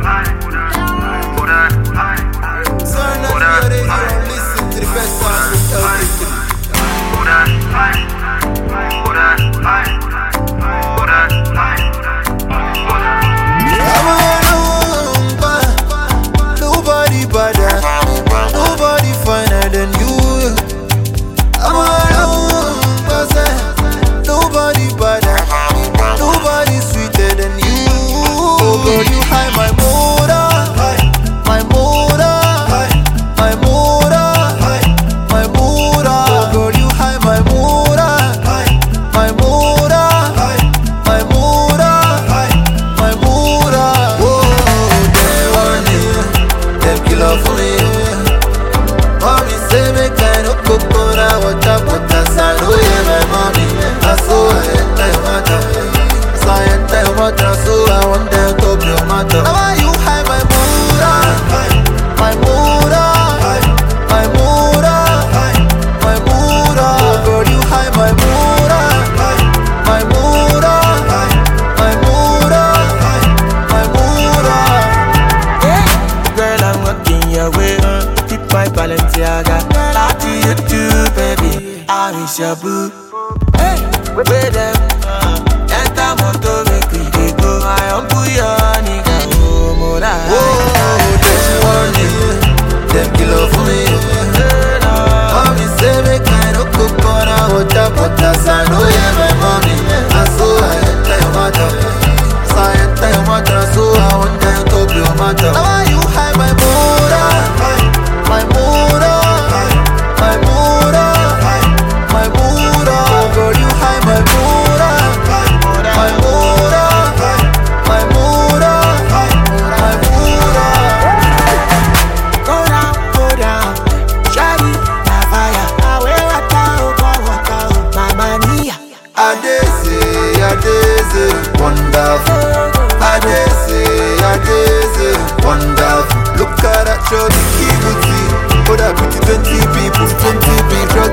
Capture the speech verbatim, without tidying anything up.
Listen to the best sound from L K three. Nobody better, nobody finer than you. I'm alone, nobody better, nobody sweeter than you. Oh girl, you high my motor, my motor, my motor, my motor. Oh girl, you high my motor, my motor, my motor, my motor. Oh, they want it, them kill off for me. Mommy say make I no coconut water, but that's I know yeah my mommy. I saw I enter your matter, so I enter your matter, so I want them to top your matter. Now why you high my motor, my motor, my motor, my motor. Oh girl, you high my motor, my motor, my motor, my motor. Yeah, girl, I'm walking your way. Keep my Balenciaga. Out to you too, baby. I miss your boo. Hey, with them. Enter moto, make we dey go. I am your nigga. Oh, moda. Oh, they want it, them kill off for me. Mommy say make I no coconut water, but that's I know yeah my mommy. I saw I enter your matter, so I enter your matter, so I want them to top your matter. Now why you high my motor, my motor, my motor, my motor. Oh girl, you high my motor, my motor, my motor, my motor. Go down, go down. Shawty, na fire. Awe wata, opa wata, mama mia. Adese, Adese, wonderful. Adese, Adese, wonderful. Look at that shorty, keep it. Oh, that pretty twenty people, twenty people.